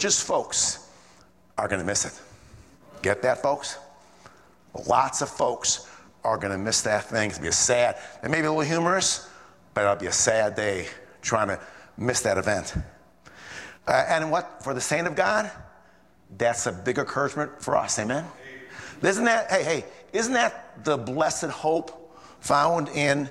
religious folks are going to miss it. Get that, folks? Lots of folks are going to miss that thing. It's going to be sad. It may be a little humorous, but it'll be a sad day trying to miss that event. And what, for the saint of God, that's a big encouragement for us. Amen? Isn't that, isn't that the blessed hope found in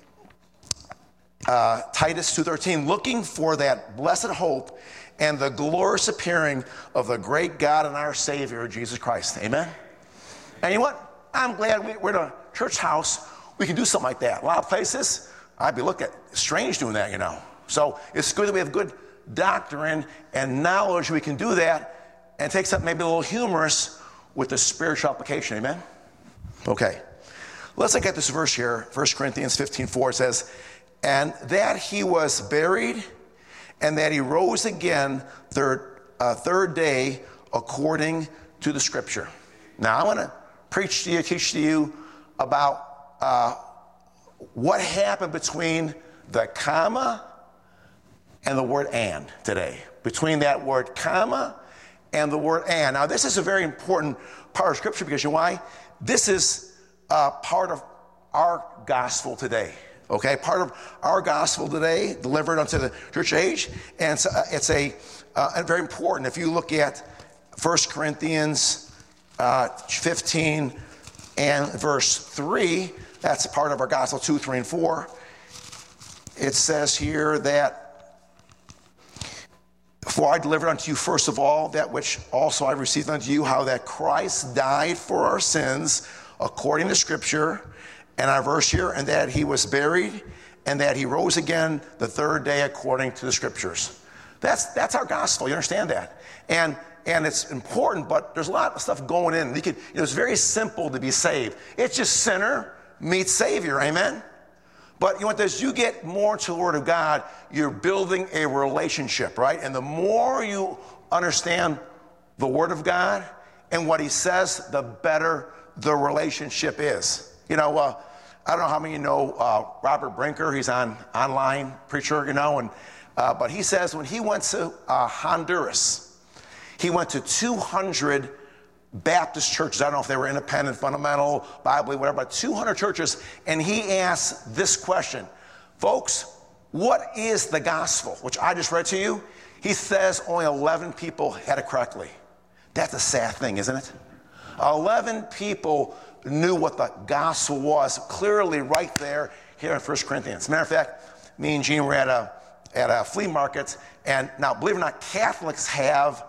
Titus 2:13? Looking for that blessed hope and the glorious appearing of the great God and our Savior, Jesus Christ. Amen? And you know what? I'm glad we're in a church house. We can do something like that. A lot of places, I'd be looking at strange doing that, you know. So it's good that we have good doctrine and knowledge. We can do that and take something maybe a little humorous with the spiritual application. Amen? Okay. Let's look at this verse here. 1 Corinthians 15:4 says, and that he was buried and that he rose again third day according to the scripture. Now I want to preach to you, teach to you about what happened between the comma and the word and today. Between that word comma and the word and. Now this is a very important part of scripture because you know why? This is part of our gospel today. Okay, part of our gospel today, delivered unto the church age, and it's very important. If you look at 1 Corinthians 15 and verse 3, that's part of our gospel, 2, 3, and 4. It says here that, for I delivered unto you first of all that which also I received unto you, how that Christ died for our sins according to Scripture, and our verse here, and that he was buried, and that he rose again the third day according to the Scriptures. That's our gospel. You understand that? And it's important, but there's a lot of stuff going in. It's very simple to be saved. It's just sinner meets Savior. Amen? But you know what? As you get more into the Word of God, you're building a relationship, right? And the more you understand the Word of God and what He says, the better the relationship is. You know, I don't know how many of you know Robert Brinker. He's an online preacher, you know, but he says when he went to Honduras, he went to 200 Baptist churches. I don't know if they were independent, fundamental, Bible, whatever, but 200 churches, and he asked this question, folks, what is the gospel? Which I just read to you. He says only 11 people had it correctly. That's a sad thing, isn't it? 11 people knew what the gospel was clearly right there here in 1 Corinthians. As a matter of fact, me and Gene were at a flea market, and now, believe it or not, Catholics have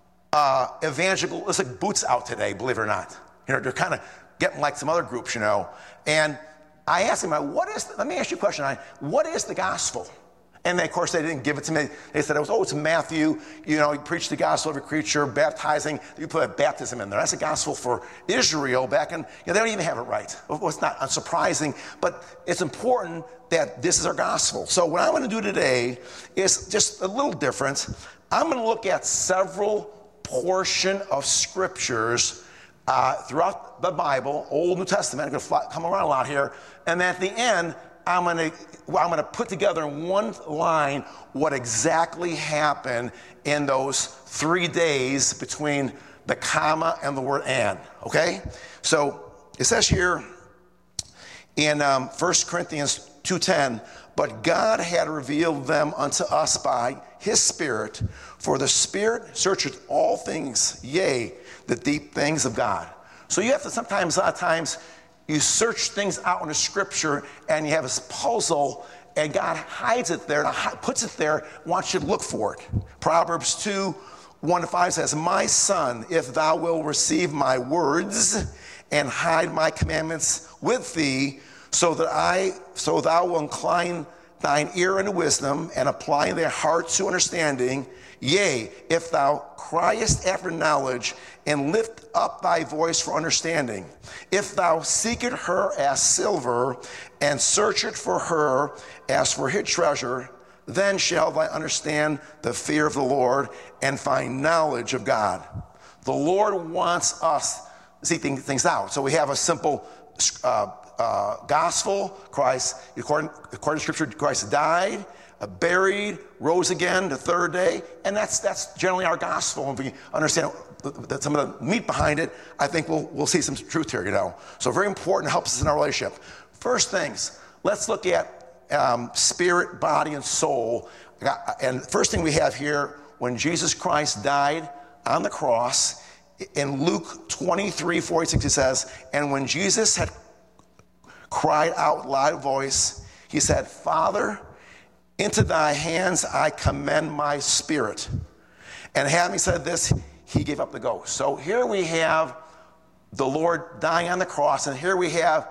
evangelistic booths out today, believe it or not. You know, they're kind of getting like some other groups, you know. And I asked him, let me ask you a question. What is the gospel? And of course, they didn't give it to me. They said, it's Matthew. You know, he preached the gospel of every creature, baptizing. You put a baptism in there. That's the gospel for Israel back in, they don't even have it right. Well, it's not unsurprising, but it's important that this is our gospel. So what I'm going to do today is just a little different. I'm going to look at several portion of scriptures throughout the Bible, Old New Testament. I'm going to come around a lot here. And at the end, I'm going to put together in one line what exactly happened in those 3 days between the comma and the word and. Okay? So it says here in 1 Corinthians 2:10, but God had revealed them unto us by his Spirit, for the Spirit searcheth all things, yea, the deep things of God. So you have to a lot of times, you search things out in the scripture and you have this puzzle and God hides it there, puts it there, wants you to look for it. Proverbs 2:1-5 says, my son, if thou wilt receive my words and hide my commandments with thee, so thou wilt incline thine ear unto wisdom and apply thy heart to understanding. Yea, if thou criest after knowledge and lift up thy voice for understanding, if thou seekest her as silver and searchest for her as for hid treasure, then shalt thou understand the fear of the Lord and find knowledge of God. The Lord wants us to see things out. So we have a simple gospel. Christ, according to Scripture, Christ died, buried, rose again the third day, and that's generally our gospel. And if we understand some of the meat behind it, I think we'll see some truth here, you know. So very important, helps us in our relationship. First things, let's look at spirit, body, and soul. And the first thing we have here, when Jesus Christ died on the cross, in Luke 23:46, he says, and when Jesus had cried out with loud voice, he said, Father, into thy hands I commend my spirit. And having said this, he gave up the ghost. So here we have the Lord dying on the cross, and here we have,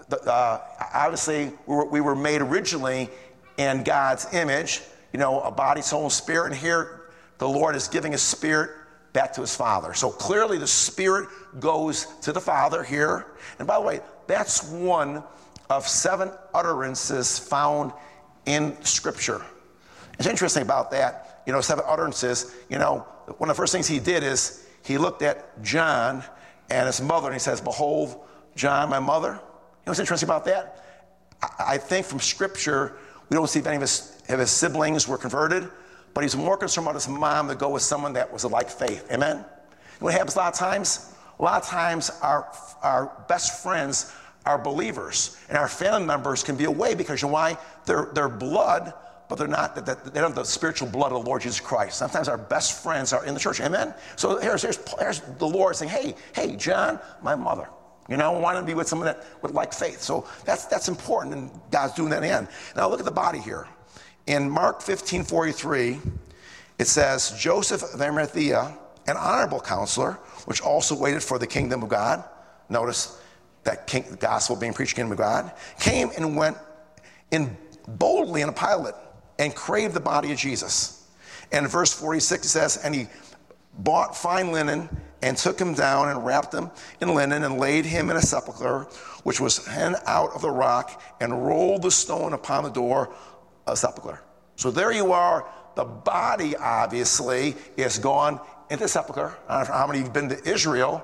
obviously, we were made originally in God's image, you know, a body, soul, and spirit, and here the Lord is giving his spirit back to his Father. So clearly the Spirit goes to the Father here. And by the way, that's one of 7 utterances found in Scripture. It's interesting about that, you know, 7 utterances. You know, one of the first things he did is he looked at John and his mother, and he says, behold, John, my mother. You know what's interesting about that? I think from Scripture, we don't see if any of his siblings were converted, but he's more concerned about his mom to go with someone that was of like faith. Amen? And what happens a lot of times? A lot of times our best friends are believers, and our family members can be away because, you know why? They're blood, but they don't have the spiritual blood of the Lord Jesus Christ. Sometimes our best friends are in the church. Amen? So here's the Lord saying, hey, John, my mother. You know, I want to be with someone that would like faith. So that's important, and God's doing that in the end. Now look at the body here. In Mark 15:43, it says, Joseph of Arimathea, an honorable counselor, which also waited for the kingdom of God. Notice that the gospel being preached, kingdom of God, came and went in boldly in a Pilate and craved the body of Jesus. And in verse 46 it says, and he bought fine linen and took him down and wrapped him in linen and laid him in a sepulchre, which was hewn out of the rock, and rolled the stone upon the door of the sepulchre. So there you are. The body, obviously, is gone into the sepulchre. I don't know how many of you have been to Israel.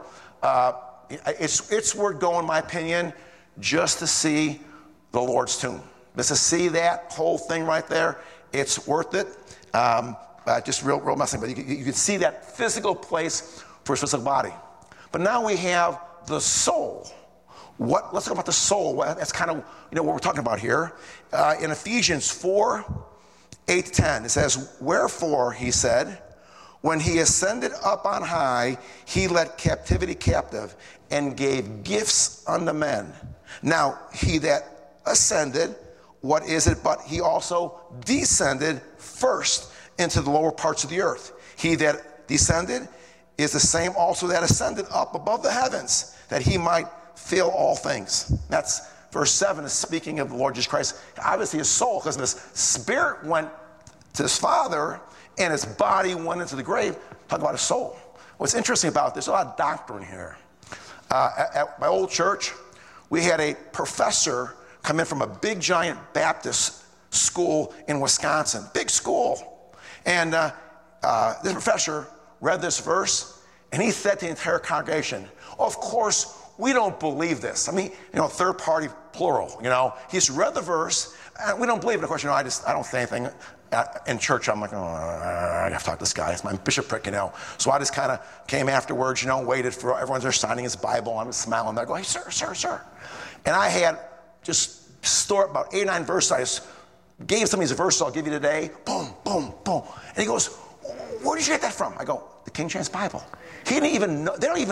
It's worth going, in my opinion, just to see the Lord's tomb. Just to see that whole thing right there, it's worth it. Just real messing, but you can see that physical place for his physical body. But now we have the soul. Let's talk about the soul. That's kind of what we're talking about here. In Ephesians 4:8-10, it says, wherefore, he said, when he ascended up on high, he led captivity captive and gave gifts unto men. Now, he that ascended, what is it? But he also descended first into the lower parts of the earth. He that descended is the same also that ascended up above the heavens, that he might fill all things. That's verse 7 is speaking of the Lord Jesus Christ. Obviously his soul, because his spirit went to his Father and his body went into the grave. Talk about his soul. What's interesting about this, there's a lot of doctrine here. At my old church, we had a professor come in from a big giant Baptist school in Wisconsin. Big school. And this professor read this verse, and he said to the entire congregation, of course, we don't believe this. I mean, third party plural, He's read the verse, and we don't believe it. Of course, I don't say anything in church. I'm like, I have to talk to this guy. It's my bishopric, So I just kind of came afterwards, waited for everyone's there signing his Bible. I'm smiling there, going, hey, sir. And I had just stored about 8 or 9 verses. I just gave some of these verses I'll give you today. Boom, boom, boom. And he goes, where did you get that from? I go, the King James Bible. He didn't even know. They don't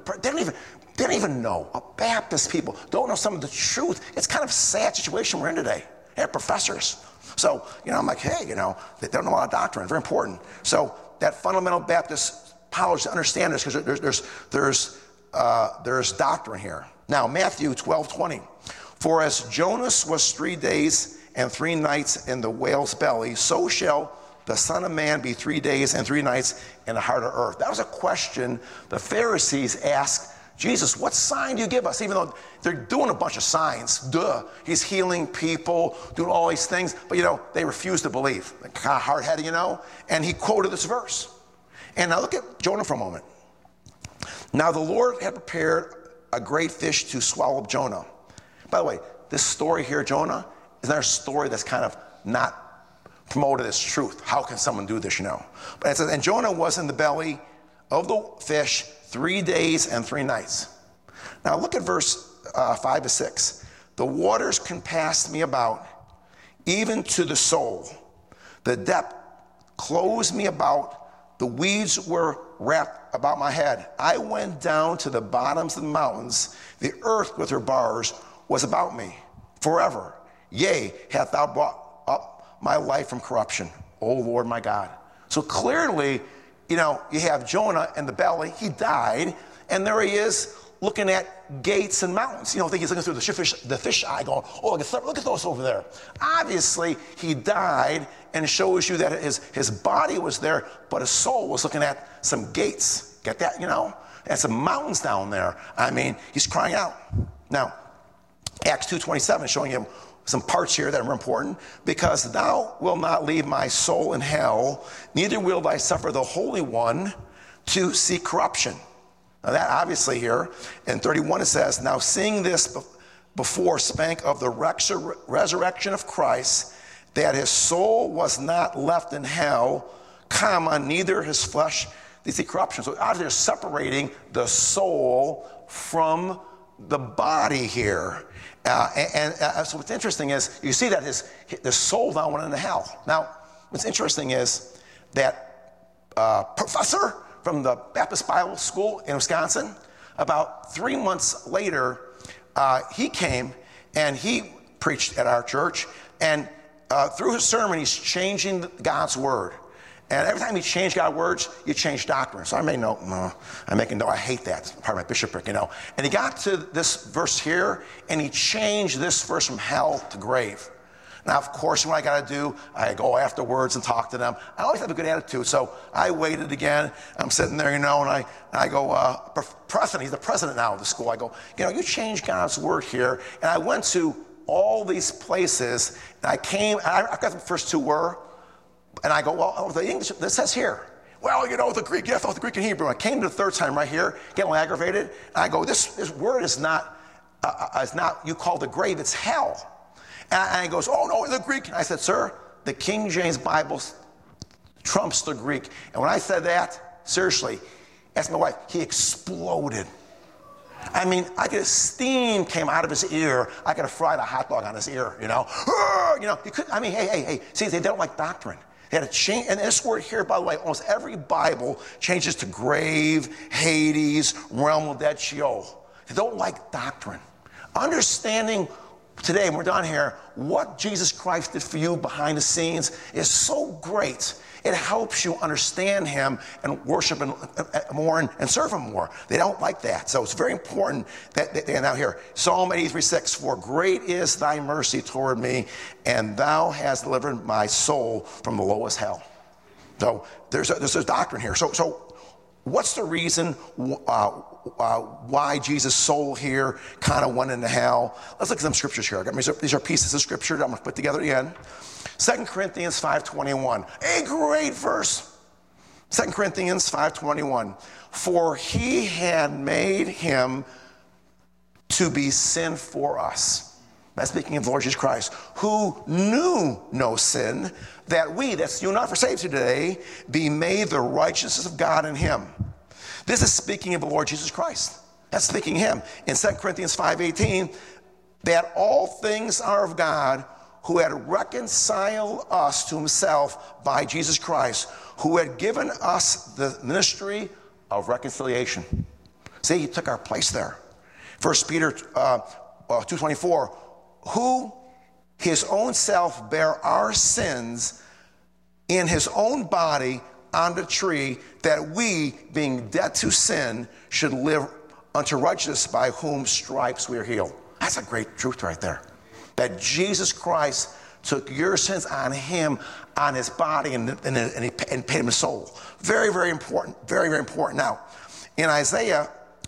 even know. Baptist people don't know some of the truth. It's kind of a sad situation we're in today. They're professors. So, I'm like, hey, they don't know a lot of doctrine. Very important. So that fundamental Baptist college to understand this, because there's doctrine here. Now, Matthew 12:20. For as Jonas was 3 days and 3 nights in the whale's belly, so shall the Son of Man be 3 days and 3 nights in the heart of earth. That was a question the Pharisees asked Jesus, what sign do you give us? Even though they're doing a bunch of signs, he's healing people, doing all these things, but they refuse to believe. They're kind of hard-headed, and he quoted this verse. And now look at Jonah for a moment. Now the Lord had prepared a great fish to swallow up Jonah. By the way, this story here, Jonah, is another story that's kind of not promoted as truth. How can someone do this, But it says, and Jonah was in the belly of the fish 3 days and 3 nights. Now look at verse 5 to 6. The waters compassed me about, even to the soul. The depth closed me about. The weeds were wrapped about my head. I went down to the bottoms of the mountains. The earth with her bars was about me forever. Yea, hath thou brought up my life from corruption, O Lord my God. So clearly, you have Jonah in the belly. He died, and there he is looking at gates and mountains. I think he's looking through the fish eye going, oh, look at those over there. Obviously, he died, and shows you that his body was there, but his soul was looking at some gates. Get that, And some mountains down there. I mean, he's crying out. Now, Acts 2:27 is showing him some parts here that are important. Because thou wilt not leave my soul in hell, neither will I suffer the Holy One to see corruption. Now that obviously here, in 31 it says, now seeing this before spake of the resurrection of Christ, that his soul was not left in hell, neither his flesh did see corruption. So obviously they're separating the soul from the body here. So what's interesting is, you see that the soul now went into hell. Now, what's interesting is that professor from the Baptist Bible School in Wisconsin, about 3 months later, he came and he preached at our church, and through his sermon, he's changing God's word. And every time he changed God's words, you change doctrine. So I made note, I hate that. It's part of my bishopric, And he got to this verse here, and he changed this verse from hell to grave. Now, of course, what I got to do, I go afterwards and talk to them. I always have a good attitude, so I waited again. I'm sitting there, and I go, president, he's the president now of the school. I go, you changed God's word here. And I went to all these places, and I got the first 2 were, and I go, well, the English, this says here. Well, the Greek, you have to know the Greek and Hebrew. I came to the 3rd time right here, getting aggravated, and I go, this word is not, you call the grave, it's hell. And he goes, oh, no, the Greek. And I said, sir, the King James Bible trumps the Greek. And when I said that, seriously, ask my wife, he exploded. I mean, steam came out of his ear. I could have fried a hot dog on his ear, He couldn't, hey. See, they don't like doctrine. They had to change, and this word here, by the way, almost every Bible changes to grave, Hades, realm of dead, Sheol. They don't like doctrine. Understanding today, when we're done here, what Jesus Christ did for you behind the scenes is so great. It helps you understand him and worship him more and serve him more. They don't like that. So it's very important that they are now here. Psalm 83:6, for great is thy mercy toward me, and thou hast delivered my soul from the lowest hell. So there's a doctrine here. So what's the reason why Jesus' soul here kind of went into hell? Let's look at some scriptures here. These are pieces of scripture that I'm going to put together again. 2 Corinthians 5:21, a great verse. 2 Corinthians 5:21, for he had made him to be sin for us. That's speaking of the Lord Jesus Christ, who knew no sin, that we, that's you and I for saved today, be made the righteousness of God in him. This is speaking of the Lord Jesus Christ. That's speaking of him. In 2 Corinthians 5:18, that all things are of God, who had reconciled us to himself by Jesus Christ, who had given us the ministry of reconciliation. See, he took our place there. 1 Peter 2:24, who his own self bare our sins in his own body on the tree, that we, being dead to sin, should live unto righteousness, by whom stripes we are healed. That's a great truth right there. That Jesus Christ took your sins on him, on his body, and paid him his soul. Very, very important. Very, very important. Now, in Isaiah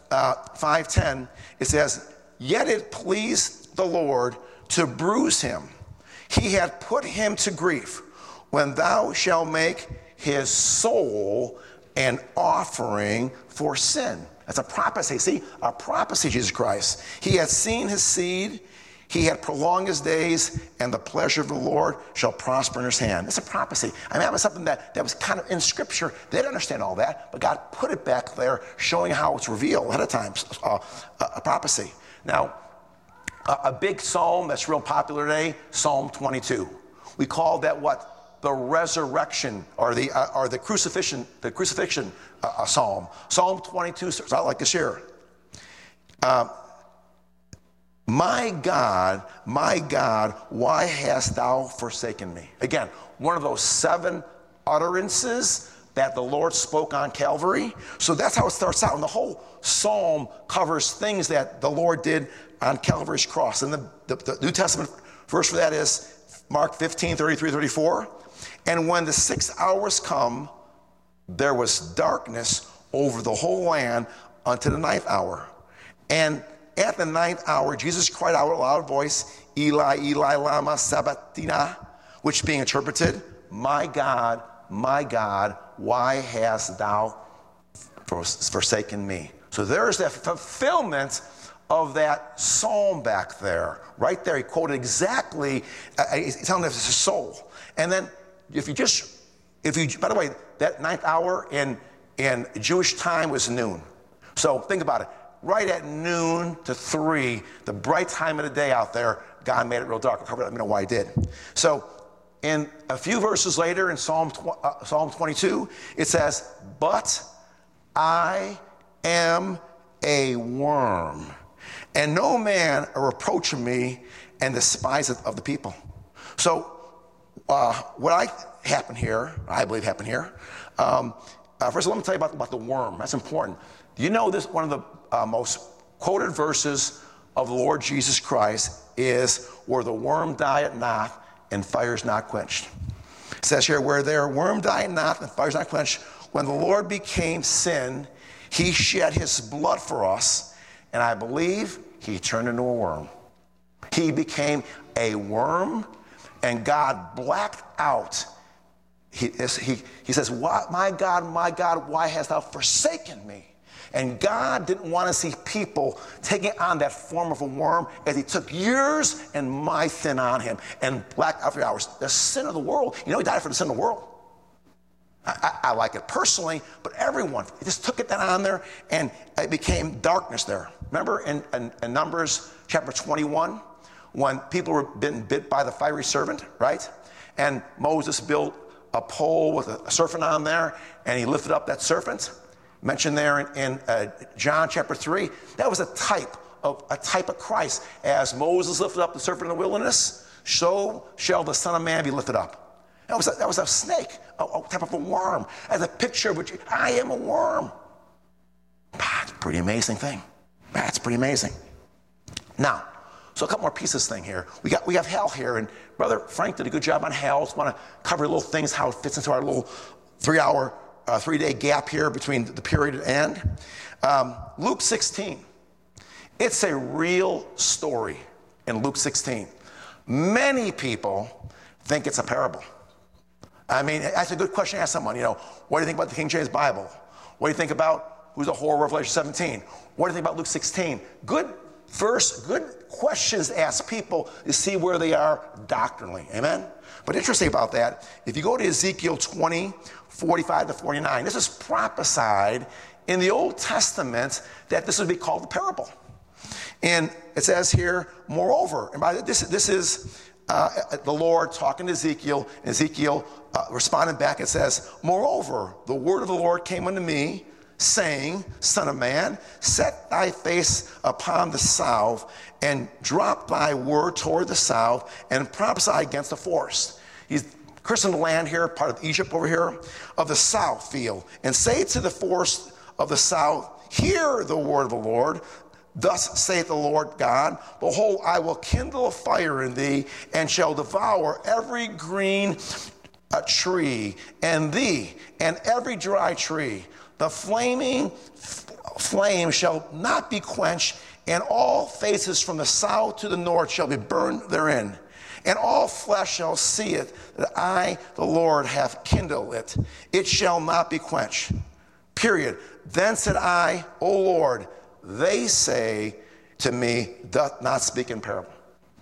5:10, it says, yet it pleased the Lord to bruise him. He had put him to grief. When thou shalt make his soul an offering for sin. That's a prophecy. See, a prophecy, Jesus Christ. He had seen his seed. He had prolonged his days, and the pleasure of the Lord shall prosper in his hand. It's a prophecy. I mean, that was something that was kind of in Scripture. They didn't understand all that, but God put it back there, showing how it's revealed ahead of time, a prophecy. Now, a big psalm that's real popular today, Psalm 22. We call that what? The resurrection or the crucifixion psalm. Psalm 22 starts out like this here. My God, why hast thou forsaken me? Again, one of those 7 utterances that the Lord spoke on Calvary. So that's how it starts out. And the whole psalm covers things that the Lord did on Calvary's cross. And the New Testament verse for that is Mark 15, 33, 34. And when the 6 hours come, there was darkness over the whole land unto the 9th hour. And at the 9th hour, Jesus cried out with a loud voice, Eli, Eli, lama sabachthani, which being interpreted, my God, why hast thou forsaken me? So there's that fulfillment of that psalm back there. Right there, he quoted exactly, he's telling us it's his soul. And then if you, by the way, that 9th hour in Jewish time was noon. So think about it. Right at noon to 3, the bright time of the day out there, God made it real dark. I'll cover that, let me know why he did. So in a few verses later in Psalm 22, it says, but I am a worm, and no man are reproaching me and despiseth of the people. So what I believe happened here, first of all, let me tell you about the worm. That's important. Do you know this? One of the most quoted verses of the Lord Jesus Christ is, where the worm dieth not and fire is not quenched. It says here, where their worm dieth not and fire is not quenched, when the Lord became sin, he shed his blood for us, and I believe he turned into a worm. He became a worm, and God blacked out. He says, my God, why hast thou forsaken me? And God didn't want to see people taking on that form of a worm, as he took yours and my sin on him and blacked out for hours. The sin of the world. You know, he died for the sin of the world. I like it personally, but everyone, he just took it down on there, and it became darkness there. Remember in Numbers chapter 21, when people were being bit by the fiery serpent, right? And Moses built a pole with a serpent on there, and he lifted up that serpent. Mentioned there in John chapter 3, that was a type of Christ. As Moses lifted up the serpent in the wilderness, so shall the Son of Man be lifted up. That was a snake, a type of a worm, as a picture of which I am a worm. It's a pretty amazing thing. That's pretty amazing. Now, so a couple more pieces thing here. We have hell here, and Brother Frank did a good job on hell. Just want to cover little things, how it fits into our little 3-day gap here between the period and end. Luke 16. It's a real story in Luke 16. Many people think it's a parable. I mean, that's a good question to ask someone. You know, what do you think about the King James Bible? What do you think about who's the whore of Revelation 17? What do you think about Luke 16? Good questions to ask people to see where they are doctrinally. Amen? But interesting about that, if you go to Ezekiel 20, 45 to 49, this is prophesied in the Old Testament that this would be called the parable. And it says here, moreover, and by this is the Lord talking to Ezekiel, and Ezekiel responded back. It says, moreover, the word of the Lord came unto me, saying, Son of man, set thy face upon the south, and drop thy word toward the south, and prophesy against the forest. He's cursing the land here, part of Egypt over here, of the south field, and say to the forest of the south, hear the word of the Lord. Thus saith the Lord God, behold, I will kindle a fire in thee, and shall devour every green tree, and thee, and every dry tree. The flaming flame shall not be quenched, and all faces from the south to the north shall be burned therein. And all flesh shall see it, that I, the Lord, have kindled it. It shall not be quenched. Period. Then said I, O Lord, they say to me, doth not speak in parable.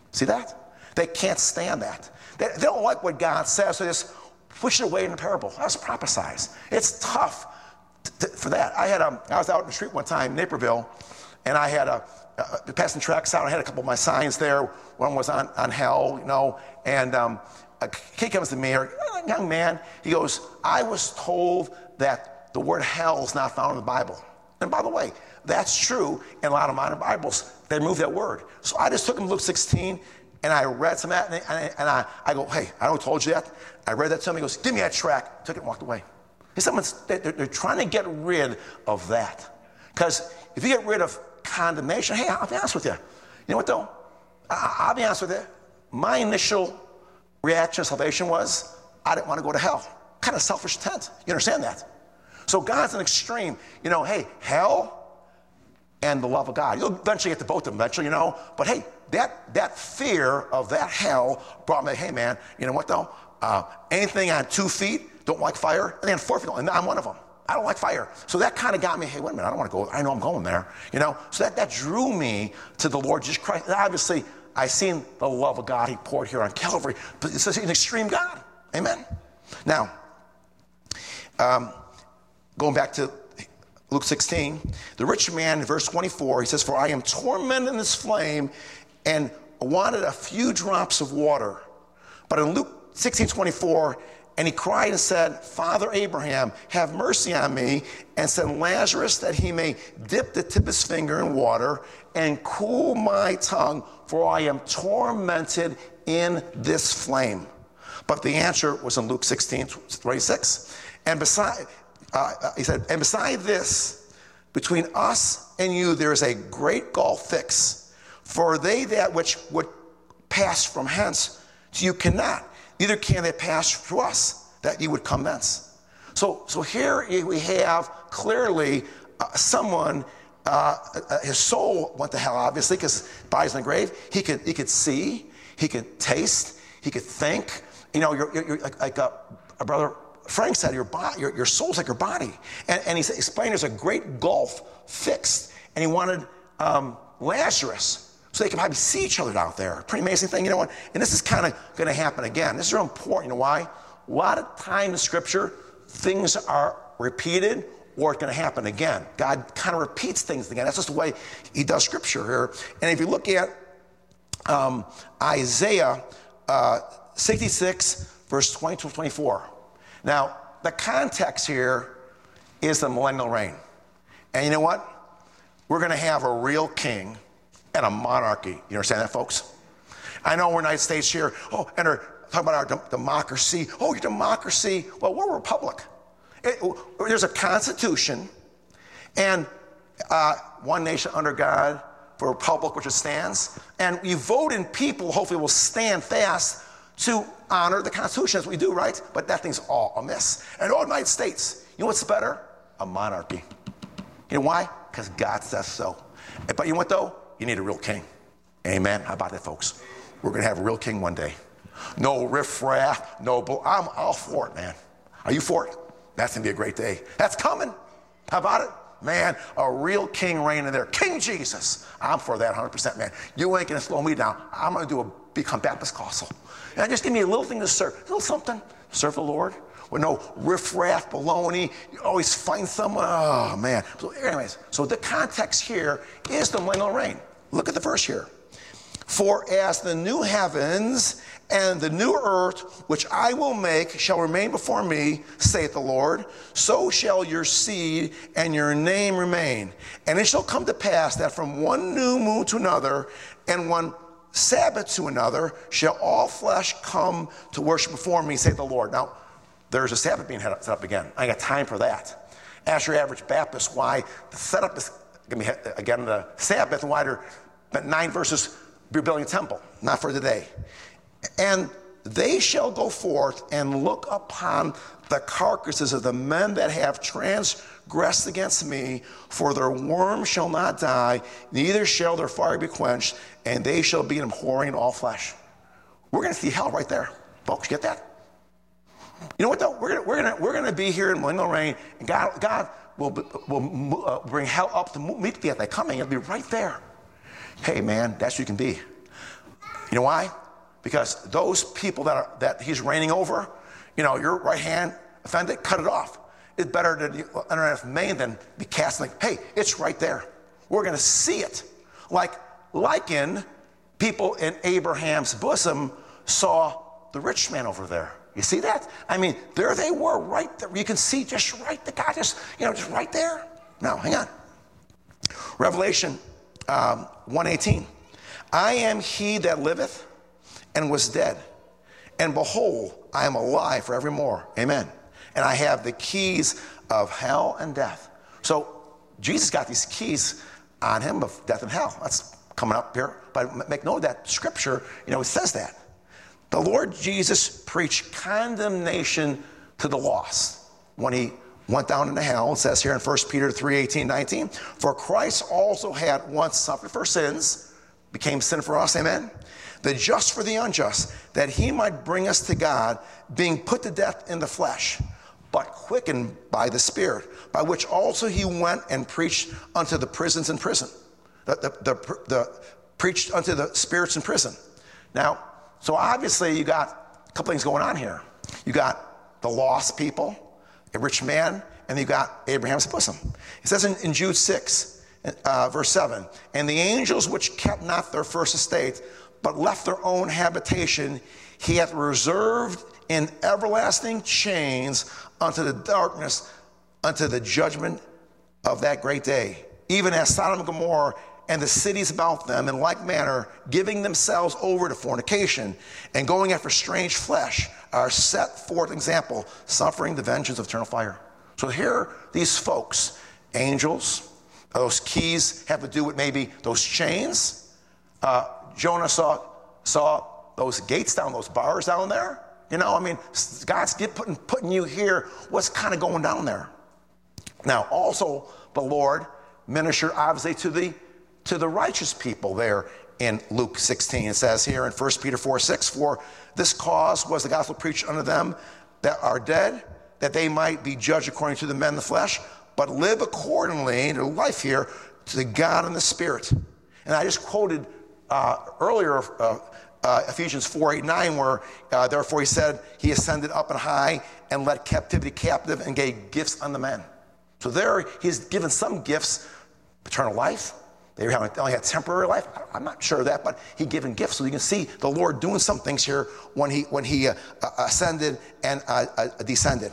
See that? They can't stand that. They don't like what God says, so they just push it away in the parable. That's prophesied. It's tough for that. I was out in the street one time, Naperville, and I had passing tracks out. I had a couple of my signs there. One was on hell, you know, and a kid comes to me, a young man, he goes, I was told that the word hell is not found in the Bible. And by the way, that's true in a lot of modern Bibles. They remove that word. So I just took him to Luke 16, and I read some of that, and I go, hey, I don't told you that. I read that to him. He goes, give me that track. Took it and walked away. They're trying to get rid of that. Because if you get rid of condemnation, hey, I'll be honest with you. You know what, though? I'll be honest with you. My initial reaction to salvation was, I didn't want to go to hell. Kind of selfish intent. You understand that? So God's an extreme. You know, hey, hell and the love of God. You'll eventually get to both of them eventually, you know. But hey, that fear of that hell brought me, hey, man, you know what, though? Anything on 2 feet, don't like fire. And then 4 feet, and I'm one of them. I don't like fire. So that kind of got me, hey, wait a minute, I don't want to go. I know I'm going there, you know. So that drew me to the Lord Jesus Christ. And obviously, I seen the love of God he poured here on Calvary. But it's an extreme God. Amen. Now, going back to Luke 16, the rich man in verse 24, he says, for I am tormented in this flame and wanted a few drops of water. But in Luke 16:24, and he cried and said, Father Abraham, have mercy on me, and send Lazarus that he may dip the tip of his finger in water and cool my tongue, for I am tormented in this flame. But the answer was in Luke 16:26. And he said, and beside this, between us and you, there is a great gulf fixed. For they that which would pass from hence to you cannot, neither can they pass through us, that you would come thence. So here we have clearly someone, his soul went to hell, obviously, because his body's in the grave. He could see, he could taste, he could think. You know, you're like a brother Frank said, your soul's like your body. And he explained there's a great gulf fixed. And he wanted Lazarus so they could probably see each other out there. Pretty amazing thing, you know what? And this is kind of going to happen again. This is real important. You know why? A lot of time in Scripture, things are repeated or it's going to happen again. God kind of repeats things again. That's just the way he does Scripture here. And if you look at Isaiah 66, verse 20 to 24. Now, the context here is the millennial reign. And you know what? We're going to have a real king and a monarchy. You understand that, folks? I know we're in the United States here. Oh, and they're talking about our democracy. Oh, your democracy. Well, we're a republic. There's a constitution and one nation under God, for a republic which it stands. And we vote in people, hopefully will stand fast to honor the Constitution as we do, right? But that thing's all amiss. And all the United States, you know what's better? A monarchy. You know why? Because God says so. But you know what, though? You need a real king. Amen. How about that, folks? We're going to have a real king one day. No riffraff, no bull. I'm all for it, man. Are you for it? That's going to be a great day. That's coming. How about it? Man, a real king reigning there. King Jesus. I'm for that 100%, man. You ain't going to slow me down. I'm going to become Baptist Castle. And just give me a little thing to serve. A little something. Serve the Lord. With no riffraff, baloney. You always find someone. Oh, man. So anyways, so the context here is the millennial reign. Look at the verse here. For as the new heavens and the new earth, which I will make, shall remain before me, saith the Lord, so shall your seed and your name remain. And it shall come to pass that from one new moon to another, and one Sabbath to another, shall all flesh come to worship before me, saith the Lord. Now, there's a Sabbath being set up again. I ain't got time for that. Ask your average Baptist why the setup is going to be, again, the Sabbath, and why they're 9 verses rebuilding a temple. Not for today. And they shall go forth and look upon the carcasses of the men that have transgressed against me, for their worm shall not die, neither shall their fire be quenched, and they shall be an abhorring all flesh. We're going to see hell right there. Folks, get that? You know what, though? We're going to be here in millennial reign, and God will bring hell up to meet the coming. It'll be right there. Hey, man, that's what you can be. You know why? Because those people that he's reigning over, your right hand offended, cut it off. It's better to underneath Maine than be casting like, hey, it's right there. We're going to see it. Like in people in Abraham's bosom saw the rich man over there. You see that? I mean, there they were right there. You can see just right, the guy just right there. Now, hang on. Revelation 1:18. I am he that liveth and was dead. And behold, I am alive forevermore. Amen. And I have the keys of hell and death. So Jesus got these keys on him of death and hell. That's coming up here. But make note of that scripture, it says that. The Lord Jesus preached condemnation to the lost when he went down into hell. It says here in 1 Peter 3:18-19, for Christ also had once suffered for sins, became sin for us, amen, the just for the unjust, that he might bring us to God, being put to death in the flesh, but quickened by the Spirit, by which also he went and preached unto the prisons in prison. Preached unto the spirits in prison. Now, so obviously you got a couple things going on here. You got the lost people, a rich man, and you got Abraham's bosom. It says in Jude 6, verse 7, and the angels which kept not their first estate, but left their own habitation, he hath reserved in everlasting chains unto the darkness, unto the judgment of that great day. Even as Sodom and Gomorrah and the cities about them in like manner, giving themselves over to fornication and going after strange flesh, are set forth example, suffering the vengeance of eternal fire. So here, these folks, angels, those keys have to do with maybe those chains. Jonah saw those gates down, those bars down there. God's putting you here. What's kind of going down there? Now, also, the Lord ministered obviously to the righteous people there in Luke 16. It says here in 1 Peter 4:6, for this cause was the gospel preached unto them that are dead, that they might be judged according to the men in the flesh, but live accordingly to life here to the God in the Spirit. And I just quoted earlier Ephesians 4:8-9, where therefore he said, he ascended up and high and led captivity captive and gave gifts unto men. So there he's given some gifts, eternal life. They only had temporary life. I'm not sure of that, but he given gifts. So you can see the Lord doing some things here when he ascended and descended.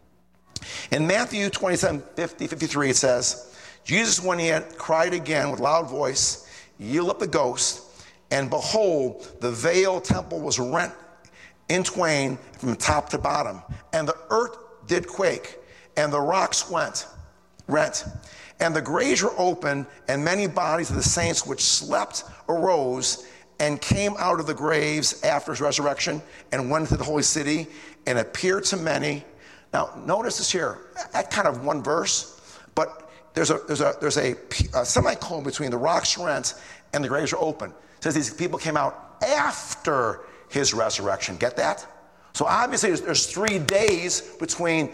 In Matthew 27:50-53, it says, Jesus, when he had cried again with loud voice, yielded up the ghost, and behold, the veiled temple was rent in twain from top to bottom, and the earth did quake, and the rocks rent. And the graves were opened, and many bodies of the saints which slept arose and came out of the graves after his resurrection and went into the holy city and appeared to many. Now, notice this here. That kind of one verse, but there's a semicolon between the rocks rent and the graves were open. It says these people came out after his resurrection. Get that? So obviously there's 3 days between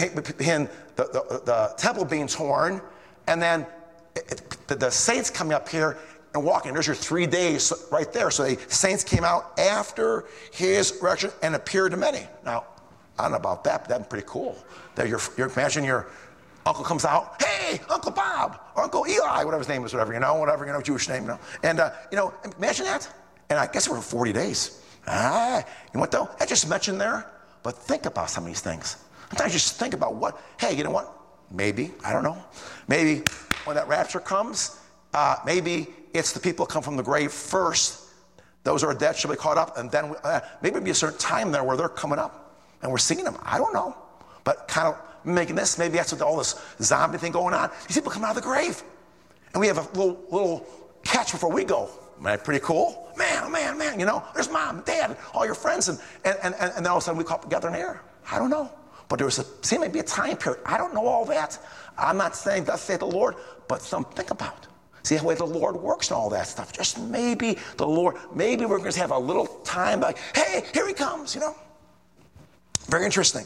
the temple being torn and then the saints coming up here and walking. There's your 3 days right there. So the saints came out after his resurrection and appeared to many. Now, I don't know about that, but that's pretty cool. That imagine your uncle comes out, hey, Uncle Bob, or Uncle Eli, whatever his name is, whatever, Jewish name, And, imagine that. And I guess it were 40 days. You know what, though? I just mentioned there, but think about some of these things. Sometimes you just think about hey, you know what? Maybe, I don't know. Maybe when that rapture comes, maybe it's the people who come from the grave first. Those who are dead shall be caught up. And then maybe it'll be a certain time there where they're coming up and we're seeing them. I don't know. But kind of making this, maybe that's what all this zombie thing going on. These people come out of the grave. And we have a little catch before we go. Isn't that pretty cool? Man, there's mom, dad, all your friends. And then all of a sudden we come together in the air. I don't know. But there seemed to be a time period. I don't know all that. I'm not saying thus saith the Lord, but something to think about. See the way the Lord works and all that stuff. Just maybe maybe we're going to have a little time like, hey, here he comes, Very interesting.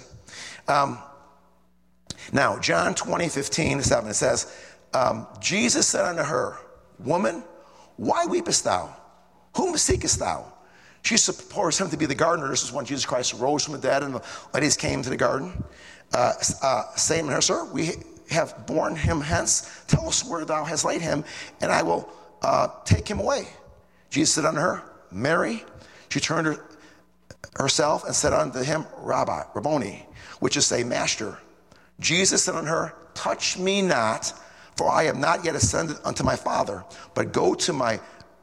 Now, John 20:15-7, it says, Jesus said unto her, Woman, why weepest thou? Whom seekest thou? She supports him to be the gardener. This is when Jesus Christ rose from the dead and the ladies came to the garden. Saying to her, sir, we have borne him hence. Tell us where thou hast laid him, and I will take him away. Jesus said unto her, Mary. She turned herself and said unto him, Rabboni, which is say, Master. Jesus said unto her, touch me not, for I have not yet ascended unto my Father, but go to my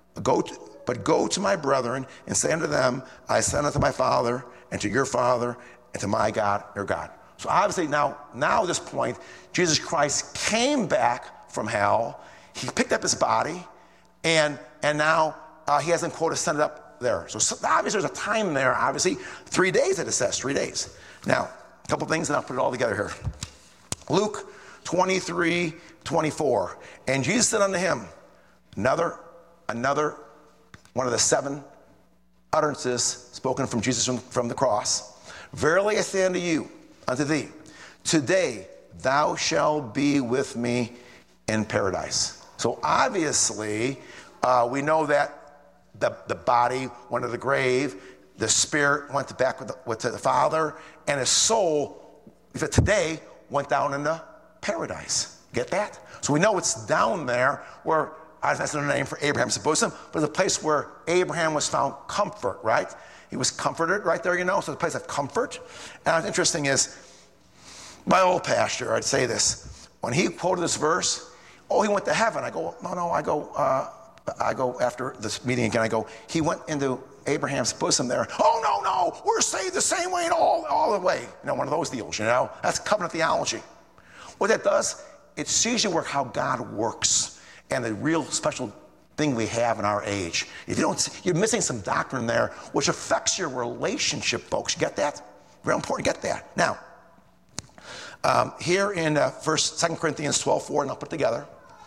brethren and say unto them, I ascend unto my Father and to your Father and to my God, your God. So obviously now at this point, Jesus Christ came back from hell. He picked up his body, and now he hasn't, quote, ascended up there. So obviously there's a time there, obviously. 3 days, it says, 3 days. Now, a couple things, and I'll put it all together here. Luke 23:24. And Jesus said unto him, another one of the 7 utterances spoken from Jesus from the cross. Verily I say unto thee, today thou shalt be with me in paradise. So obviously, we know that the body went to the grave, the spirit went back to the Father, and his soul, today, went down into paradise. Get that? So we know it's down there where, that's another name for Abraham's bosom, but the place where Abraham was found comfort, right? He was comforted right there, so the place of comfort. And what's interesting is, my old pastor, I'd say this, when he quoted this verse, he went to heaven. I go, no, I go after this meeting again, I go, he went into Abraham's bosom there. Oh, no, we're saved the same way and all the way. One of those deals, That's covenant theology. What that does, it sees you how God works and the real special thing we have in our age. If you don't, you're missing some doctrine there, which affects your relationship, folks. You get that? Very important, get that. Now, here in 2 Corinthians 12:4, and I'll put it together.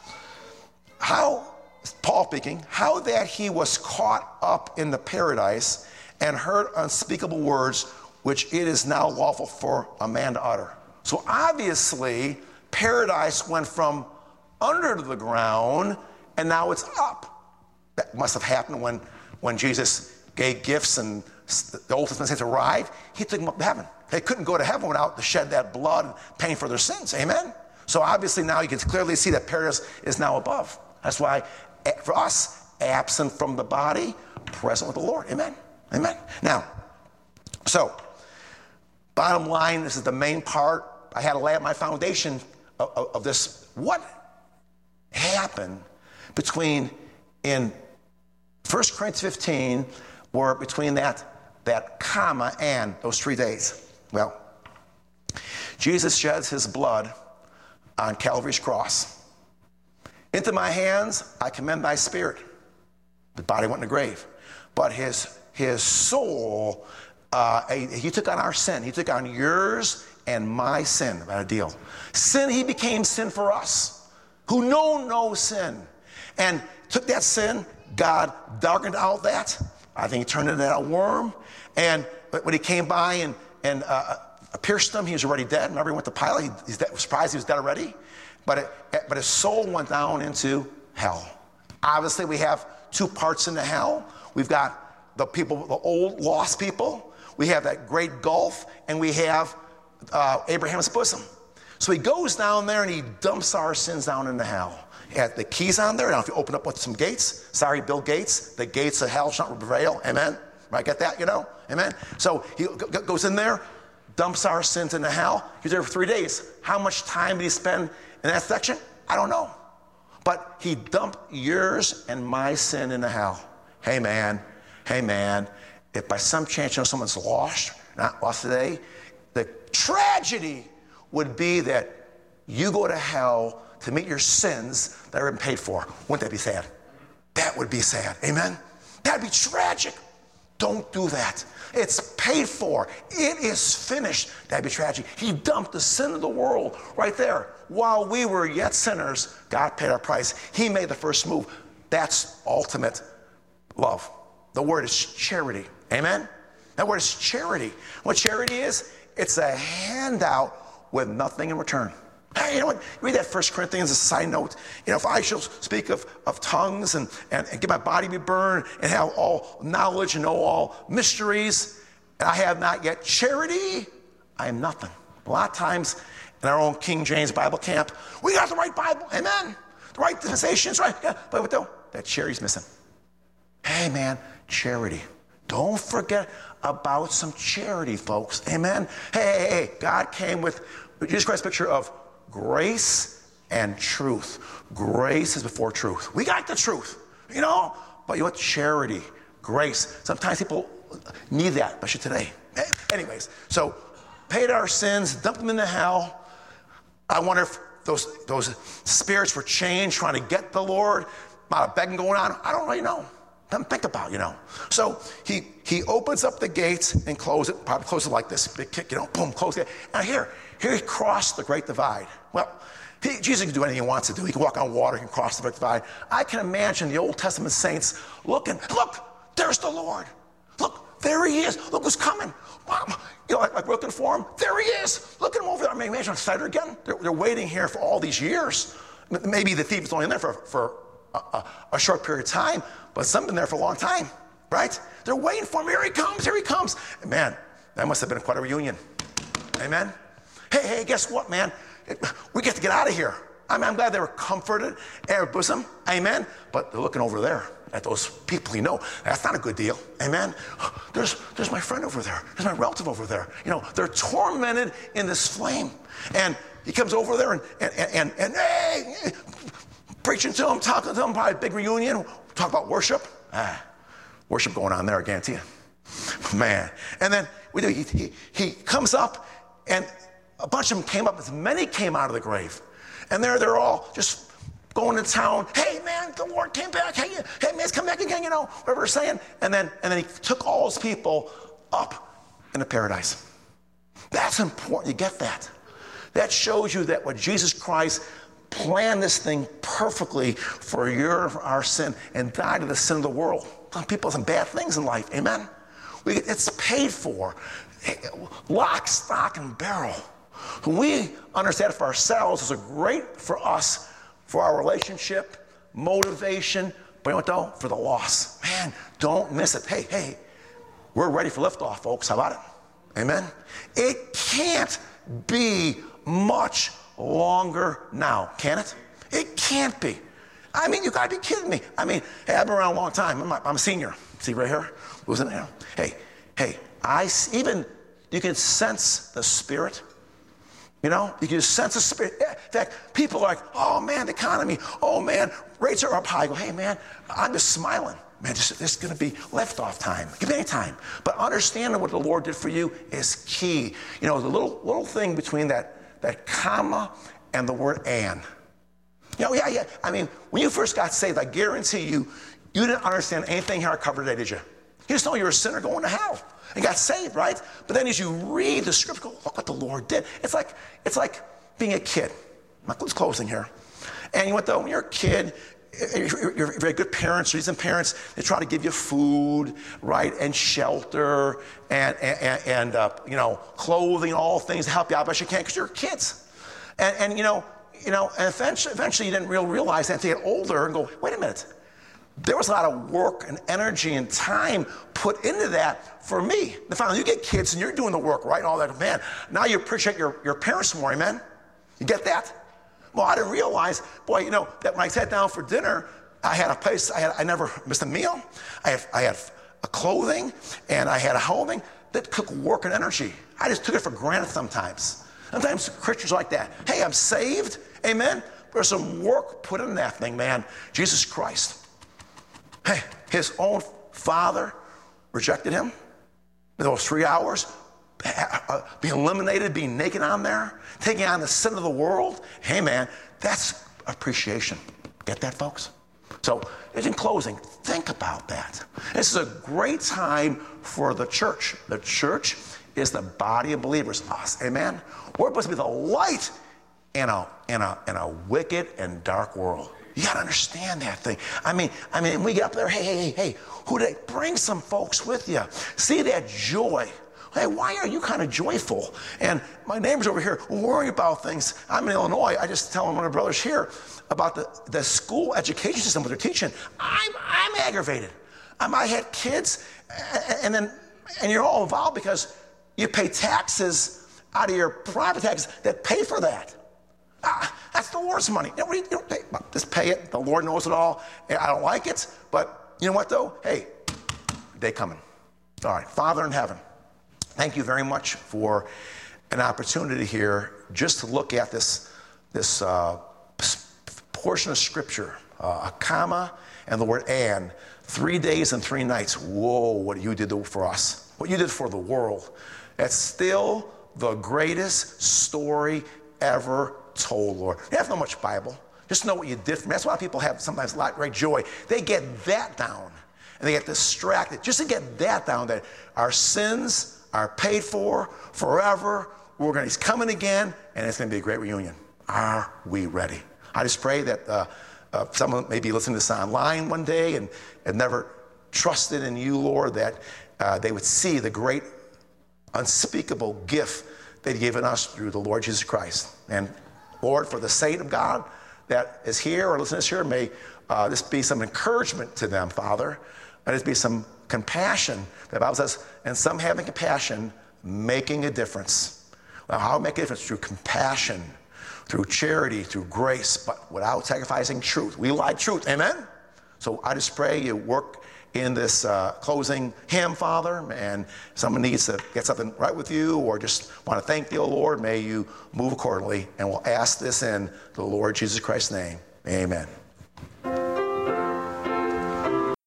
Paul speaking, how that he was caught up in the paradise and heard unspeakable words, which it is now lawful for a man to utter. So obviously, paradise went from under the ground, and now it's up. That must have happened when Jesus gave gifts and the Old Testament saints arrived. He took them up to heaven. They couldn't go to heaven without to shed that blood and paying for their sins. Amen? So obviously now you can clearly see that paradise is now above. That's why for us, absent from the body, present with the Lord. Amen? Amen? Now, so bottom line, this is the main part. I had to lay out my foundation of this. What happened between in 1 Corinthians 15, or between that comma and those 3 days? Well, Jesus sheds his blood on Calvary's cross. Into my hands I commend thy spirit. The body went in the grave. But his soul, he took on our sin. He took on yours and my sin. About a deal. Sin, he became sin for us, who know no sin. And took that sin, God darkened out that. I think he turned it into a worm. And when he came by and pierced him, he was already dead. Remember, he went to Pilate. He's dead, surprised he was dead already. But his soul went down into hell. Obviously, we have 2 parts into hell. We've got the people, the old lost people. We have that great gulf, and we have Abraham's bosom. So he goes down there and he dumps our sins down into hell. He had the keys on there. Now, if you open up with some gates, sorry, Bill Gates, the gates of hell shall not prevail. Amen. Right? Get that? Amen. So he goes in there, dumps our sins into hell. He's there for 3 days. How much time did he spend in that section? I don't know. But he dumped yours and my sin into hell. Hey man, if by some chance someone's lost, not lost today, the tragedy would be that you go to hell to meet your sins that have been paid for. Wouldn't that be sad? That would be sad. Amen? That'd be tragic. Don't do that. It's paid for. It is finished. That'd be tragic. He dumped the sin of the world right there. While we were yet sinners, God paid our price. He made the first move. That's ultimate love. The word is charity. Amen? That word is charity. What charity is? It's a handout with nothing in return. Hey, you know what? Read that 1 Corinthians as a side note. If I shall speak of tongues and get my body be burned and have all knowledge and know all mysteries, and I have not yet charity, I am nothing. A lot of times in our own King James Bible camp, we got the right Bible, amen. The right dispensations, right? Yeah, but though, that charity's missing. Hey, man, charity. Don't forget about some charity, folks, amen. Hey, God came with Jesus Christ's picture of grace and truth. Grace is before truth. We got the truth, but you know what? Charity, grace. Sometimes people need that, especially today. Anyways, so paid our sins, dumped them into hell. I wonder if those spirits were changed, trying to get the Lord. A lot of begging going on. I don't really know. Nothing to think about, So he opens up the gates and closes it. Probably closes it like this. Big kick, boom, close it. And here he crossed the great divide. Well, Jesus can do anything he wants to do. He can walk on water. He can cross the great divide. I can imagine the Old Testament saints looking. Look, there's the Lord. Look, there he is. Look who's coming. Like we're looking for him. There he is. Look at him over there. I mean, imagine a sighter again. They're waiting here for all these years. Maybe the thief is only in there for a short period of time, but some been there for a long time, right? They're waiting for him. Here he comes. Here he comes. And man, that must have been quite a reunion. Amen. Hey, guess what, man? We get to get out of here. I'm glad they were comforted in their bosom. Amen. But they're looking over there at those people that's not a good deal. Amen. There's my friend over there. There's my relative over there. They're tormented in this flame. And he comes over there and hey, preaching to them, talking to them, probably a big reunion. Talk about worship. Worship going on there, I guarantee you. Man. And then he comes up, and a bunch of them came up. As many came out of the grave. And they're all just going to town. Hey, man, the Lord came back. Hey, man, it's come back again, whatever they're saying. And then he took all his people up into paradise. That's important. You get that. That shows you that what Jesus Christ planned this thing perfectly for our sin and died to the sin of the world. Some people have some bad things in life. Amen. It's paid for. Lock, stock, and barrel. When we understand it for ourselves, it's great for us, for our relationship, motivation, but you know what though? For the loss. Man, don't miss it. Hey, we're ready for liftoff, folks. How about it? Amen. It can't be much longer now, can it? It can't be. I mean, you got to be kidding me. I mean, hey, I've been around a long time. I'm a senior. See right here? Losing it. Hey, you can sense the Spirit. You can sense the Spirit. In fact, people are like, oh man, the economy. Oh man, rates are up high. I go, hey man, I'm just smiling. Man, this is going to be left-off time. Give me any time. But understanding what the Lord did for you is key. The little thing between that comma and the word and. Yeah. I mean, when you first got saved, I guarantee you didn't understand anything here I covered today, did you? You just know you're a sinner going to hell and got saved, right? But then as you read the scripture, go, look what the Lord did. It's like being a kid. My closing here. And when you're a kid, you're very good parents, reason parents, they try to give you food, right, and shelter, and clothing, all things to help you out best you can because you're kids. And eventually you didn't realize that until you get older and go, wait a minute. There was a lot of work and energy and time put into that for me. And finally, you get kids and you're doing the work, right? And all that, man. Now you appreciate your parents more, amen? You get that? Well, I didn't realize, that when I sat down for dinner, I had a place, I never missed a meal. I had a clothing and I had a housing that took work and energy. I just took it for granted sometimes. Sometimes Christians are like that. Hey, I'm saved, amen? There's some work put in that thing, man. Jesus Christ. Hey, his own father rejected him in those 3 hours, being eliminated, being naked on there, taking on the sin of the world. Hey, man, that's appreciation. Get that, folks? So, in closing, think about that. This is a great time for the church. The church is the body of believers, us. Amen? We're supposed to be the light in a wicked and dark world. You got to understand that thing. I mean, we get up there, hey, who they bring some folks with you. See that joy. Hey, why are you kind of joyful? And my neighbors over here worry about things. I'm in Illinois. I just tell one of my brothers here about the school education system, what they're teaching. I'm aggravated. I had kids, and you're all involved because you pay taxes out of your private taxes that pay for that. That's the Lord's money. You don't pay, just pay it. The Lord knows it all. I don't like it, but you know what though? Hey, day coming. All right, Father in heaven, thank you very much for an opportunity here just to look at this portion of Scripture, a comma and the word and, 3 days and 3 nights. Whoa, what you did for us, what you did for the world. That's still the greatest story ever told, Lord. You have no much Bible. Just know what you did for me. That's why people have sometimes a lot of great joy. They get that down, and they get distracted. Just to get that down, that our sins are paid for forever. He's coming again, and it's going to be a great reunion. Are we ready? I just pray that someone may be listening to this online one day and never trusted in you, Lord, that they would see the great unspeakable gift that you've given us through the Lord Jesus Christ. And Lord, for the saint of God that is here or listening to this here, may this be some encouragement to them, Father. May this be some compassion. The Bible says, and some having compassion, making a difference. Now, how make a difference? Through compassion, through charity, through grace, but without sacrificing truth. We like truth, amen? So I just pray you work in this closing hymn, Father, and if someone needs to get something right with you or just want to thank you, O Lord, may you move accordingly, and we'll ask this in the Lord Jesus Christ's name. Amen.